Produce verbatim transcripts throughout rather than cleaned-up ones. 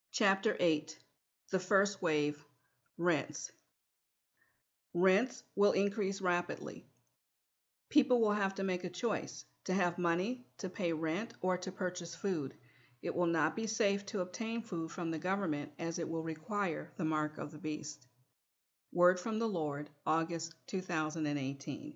Chapter eight. The First Wave. Rents. Rents will increase rapidly. People will have to make a choice to have money to pay rent or to purchase food. It will not be safe to obtain food from the government as it will require the mark of the beast. Word from the Lord, August two thousand eighteen.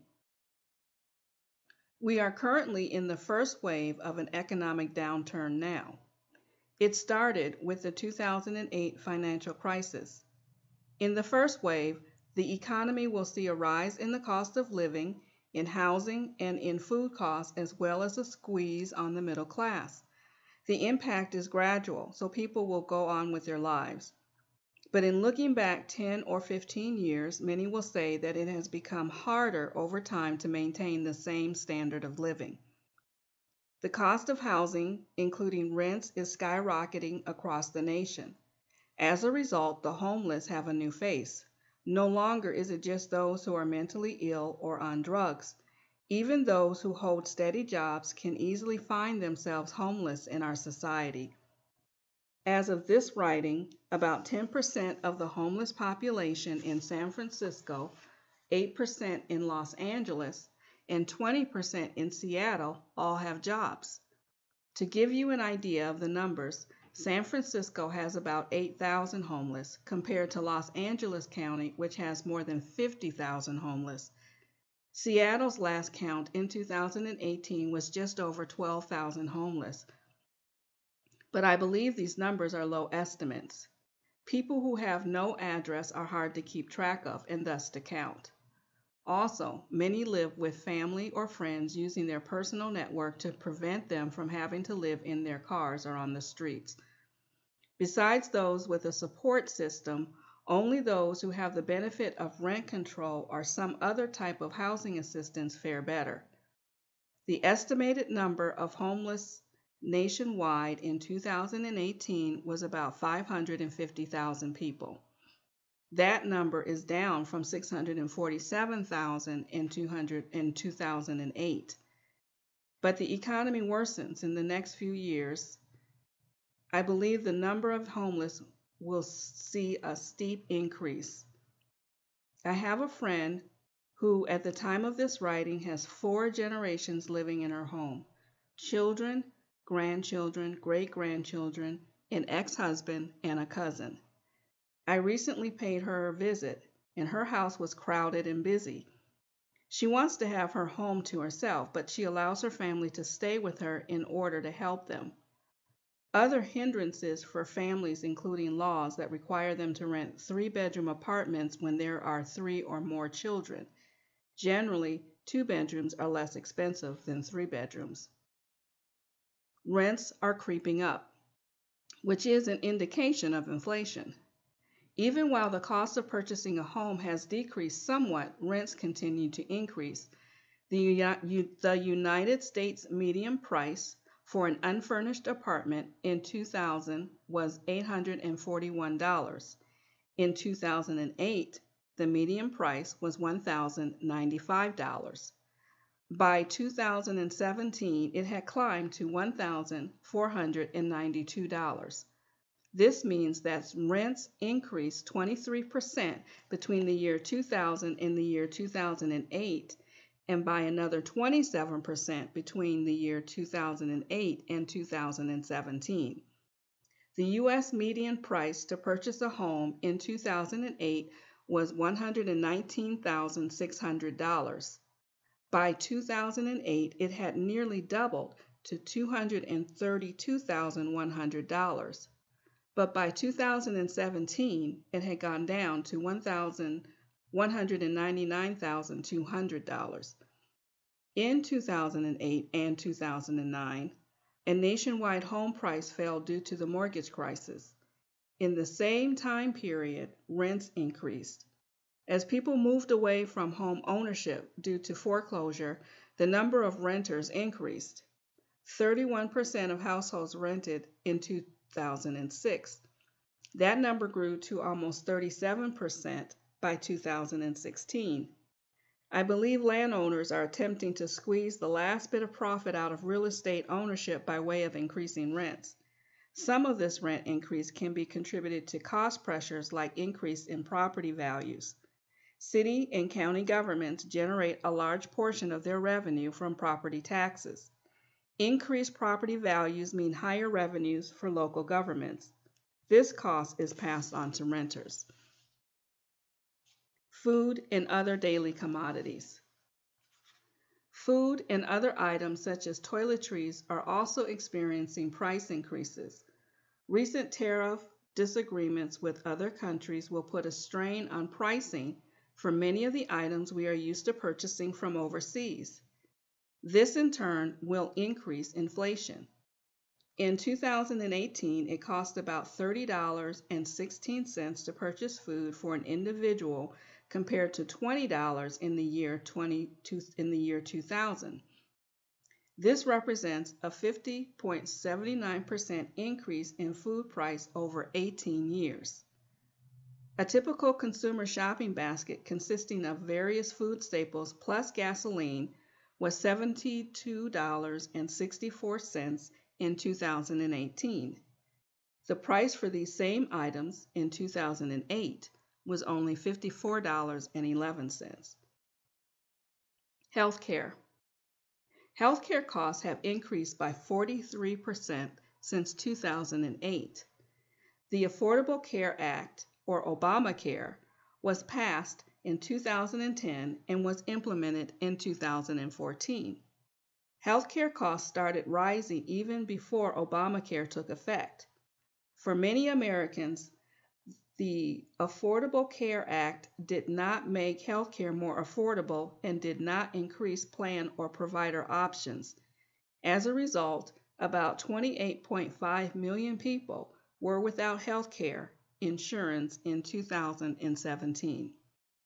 We are currently in the first wave of an economic downturn now. It started with the two thousand eight financial crisis. In the first wave, the economy will see a rise in the cost of living, in housing, and in food costs, as well as a squeeze on the middle class. The impact is gradual, so people will go on with their lives. But in looking back ten or fifteen years, many will say that it has become harder over time to maintain the same standard of living. The cost of housing, including rents, is skyrocketing across the nation. As a result, the homeless have a new face. No longer is it just those who are mentally ill or on drugs. Even those who hold steady jobs can easily find themselves homeless in our society. As of this writing, about ten percent of the homeless population in San Francisco, eight percent in Los Angeles, and twenty percent in Seattle all have jobs. To give you an idea of the numbers, San Francisco has about eight thousand homeless compared to Los Angeles County, which has more than fifty thousand homeless. Seattle's last count in two thousand eighteen was just over twelve thousand homeless. But I believe these numbers are low estimates. People who have no address are hard to keep track of and thus to count. Also, many live with family or friends using their personal network to prevent them from having to live in their cars or on the streets. Besides those with a support system, only those who have the benefit of rent control or some other type of housing assistance fare better. The estimated number of homeless nationwide in two thousand eighteen was about five hundred fifty thousand people. That number is down from six hundred forty-seven thousand in two thousand eight. But the economy worsens in the next few years. I believe the number of homeless will see a steep increase. I have a friend who, at the time of this writing, has four generations living in her home: children, grandchildren, great-grandchildren, an ex-husband, and a cousin. I recently paid her a visit, and her house was crowded and busy. She wants to have her home to herself, but she allows her family to stay with her in order to help them. Other hindrances for families including laws that require them to rent three-bedroom apartments when there are three or more children. Generally, two bedrooms are less expensive than three bedrooms. Rents are creeping up, which is an indication of inflation. Even while the cost of purchasing a home has decreased somewhat, rents continue to increase. The, the United States median price for an unfurnished apartment in two thousand was eight hundred forty-one dollars. In two thousand eight, the median price was one thousand ninety-five dollars. By two thousand seventeen, it had climbed to one thousand four hundred ninety-two dollars. This means that rents increased twenty-three percent between the year two thousand and the year two thousand eight, and by another twenty-seven percent between the year two thousand eight and two thousand seventeen. The U S median price to purchase a home in two thousand eight was one hundred nineteen thousand six hundred dollars. By two thousand eight, it had nearly doubled to two hundred thirty-two thousand one hundred dollars. But by two thousand seventeen, it had gone down to one hundred ninety-nine thousand two hundred dollars. In two thousand eight and two thousand nine, a nationwide home price fell due to the mortgage crisis. In the same time period, rents increased. As people moved away from home ownership due to foreclosure, the number of renters increased. thirty-one percent of households rented in two thousand six. That number grew to almost thirty-seven percent by two thousand sixteen. I believe landowners are attempting to squeeze the last bit of profit out of real estate ownership by way of increasing rents. Some of this rent increase can be contributed to cost pressures like increase in property values. City and county governments generate a large portion of their revenue from property taxes. Increased property values mean higher revenues for local governments. This cost is passed on to renters. Food and other daily commodities. Food and other items such as toiletries are also experiencing price increases. Recent tariff disagreements with other countries will put a strain on pricing for many of the items we are used to purchasing from overseas. This in turn will increase inflation. In two thousand eighteen, it cost about thirty dollars and sixteen cents to purchase food for an individual compared to twenty dollars in the year in the year two thousand. This represents a fifty point seven nine percent increase in food price over eighteen years. A typical consumer shopping basket consisting of various food staples plus gasoline was seventy-two dollars and sixty-four cents in two thousand eighteen. The price for these same items in two thousand eight was only fifty-four dollars and eleven cents. Healthcare. Healthcare costs have increased by forty-three percent since two thousand eight. The Affordable Care Act, or Obamacare, was passed in two thousand ten and was implemented in two thousand fourteen. Healthcare costs started rising even before Obamacare took effect. For many Americans, the Affordable Care Act did not make healthcare more affordable and did not increase plan or provider options. As a result, about twenty-eight point five million people were without healthcare insurance in two thousand seventeen.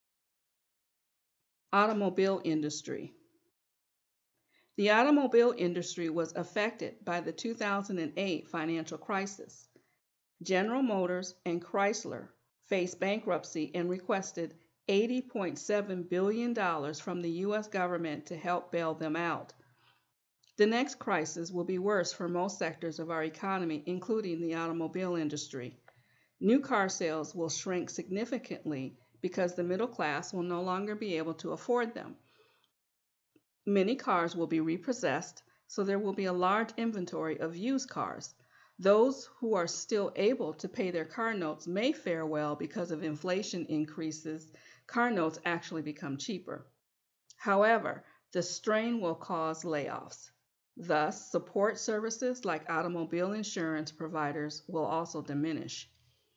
Automobile industry. The automobile industry was affected by the two thousand eight financial crisis. General Motors and Chrysler faced bankruptcy and requested eighty point seven billion dollars from the U S government to help bail them out. The next crisis will be worse for most sectors of our economy, including the automobile industry. New car sales will shrink significantly because the middle class will no longer be able to afford them. Many cars will be repossessed, so there will be a large inventory of used cars. Those who are still able to pay their car notes may fare well because of inflation increases. Car notes actually become cheaper. However, the strain will cause layoffs. Thus, support services like automobile insurance providers will also diminish.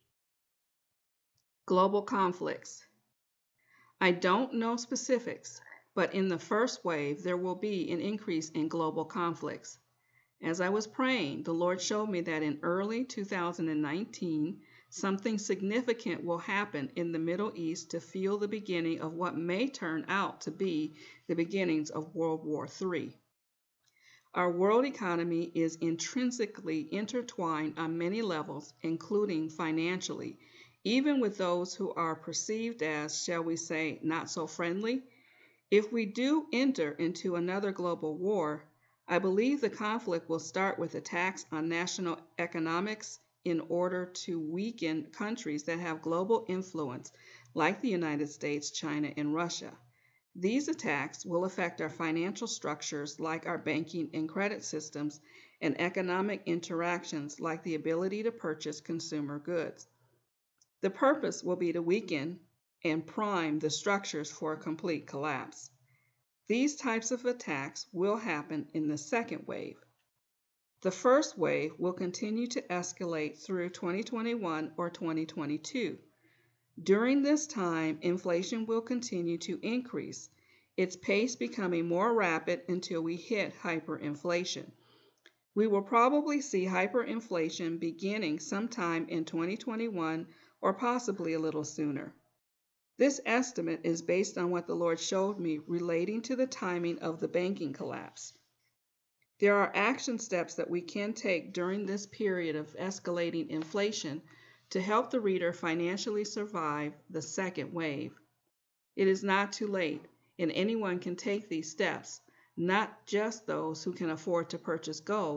Global conflicts. I don't know specifics, but in the first wave, there will be an increase in global conflicts. As I was praying, the Lord showed me that in early two thousand nineteen, something significant will happen in the Middle East to fuel the beginning of what may turn out to be the beginnings of World War Three. Our world economy is intrinsically intertwined on many levels, including financially, even with those who are perceived as, shall we say, not so friendly. If we do enter into another global war, I believe the conflict will start with attacks on national economics in order to weaken countries that have global influence, like the United States, China, and Russia. These attacks will affect our financial structures, like our banking and credit systems, and economic interactions, like the ability to purchase consumer goods. The purpose will be to weaken and prime the structures for a complete collapse. These types of attacks will happen in the second wave. The first wave will continue to escalate through twenty twenty-one or twenty twenty-two. During this time, inflation will continue to increase, its pace becoming more rapid until we hit hyperinflation. We will probably see hyperinflation beginning sometime in twenty twenty-one or possibly a little sooner. This estimate is based on what the Lord showed me relating to the timing of the banking collapse. There are action steps that we can take during this period of escalating inflation to help the reader financially survive the second wave. It is not too late, and anyone can take these steps, not just those who can afford to purchase gold,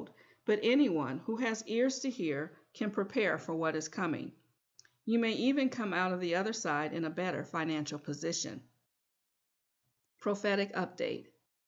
but anyone who has ears to hear can prepare for what is coming. You may even come out of the other side in a better financial position. Prophetic update.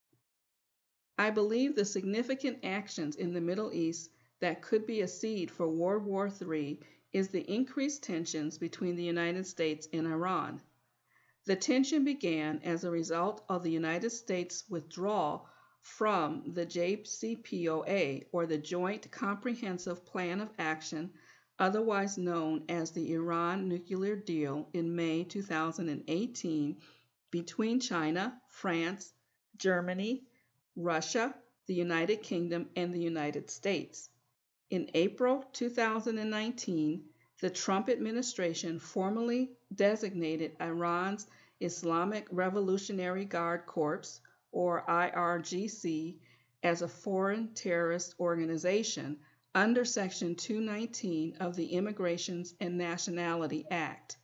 I believe the significant actions in the Middle East that could be a seed for World War Three is the increased tensions between the United States and Iran. The tension began as a result of the United States' withdrawal from the J C P O A, or the Joint Comprehensive Plan of Action, otherwise known as the Iran Nuclear Deal, in May two thousand eighteen between China, France, Germany, Russia, the United Kingdom, and the United States. In April two thousand nineteen, the Trump administration formally designated Iran's Islamic Revolutionary Guard Corps, or I R G C, as a foreign terrorist organization under Section two nineteen of the Immigrations and Nationality Act.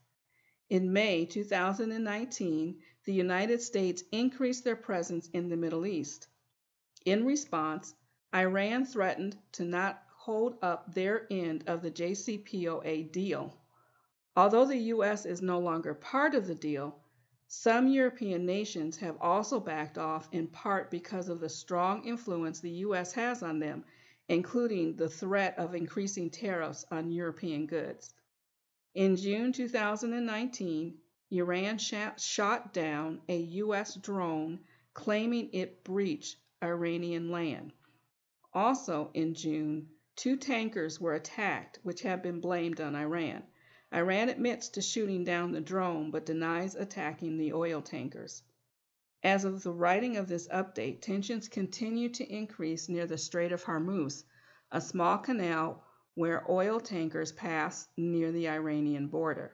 In May two thousand nineteen, the United States increased their presence in the Middle East. In response, Iran threatened to not hold up their end of the J C P O A deal. Although the U S is no longer part of the deal, some European nations have also backed off, in part because of the strong influence the U S has on them, including the threat of increasing tariffs on European goods. In June two thousand nineteen, Iran shot down a U S drone claiming it breached Iranian land. Also in June, two tankers were attacked, which have been blamed on Iran. Iran admits to shooting down the drone but denies attacking the oil tankers. As of the writing of this update, tensions continue to increase near the Strait of Hormuz, a small canal where oil tankers pass near the Iranian border.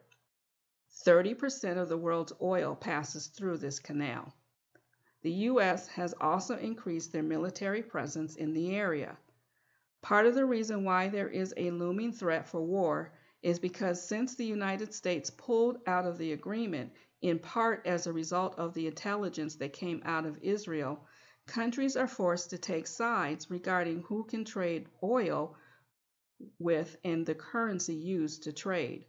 thirty percent of the world's oil passes through this canal. The U S has also increased their military presence in the area. Part of the reason why there is a looming threat for war is because since the United States pulled out of the agreement, in part as a result of the intelligence that came out of Israel, countries are forced to take sides regarding who can trade oil with and the currency used to trade.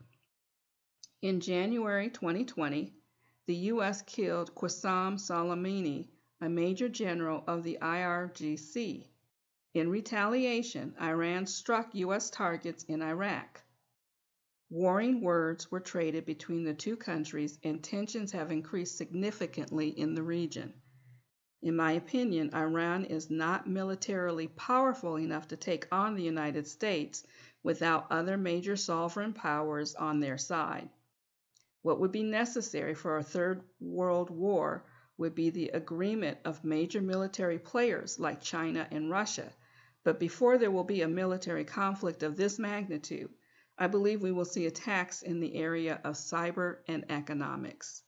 In January twenty twenty, the U S killed Qasem Soleimani, a major general of the I R G C. In retaliation, Iran struck U S targets in Iraq. Warring words were traded between the two countries, and tensions have increased significantly in the region. In my opinion, Iran is not militarily powerful enough to take on the United States without other major sovereign powers on their side. What would be necessary for a third world war would be the agreement of major military players like China and Russia. But before there will be a military conflict of this magnitude, I believe we will see attacks in the area of cyber and economics.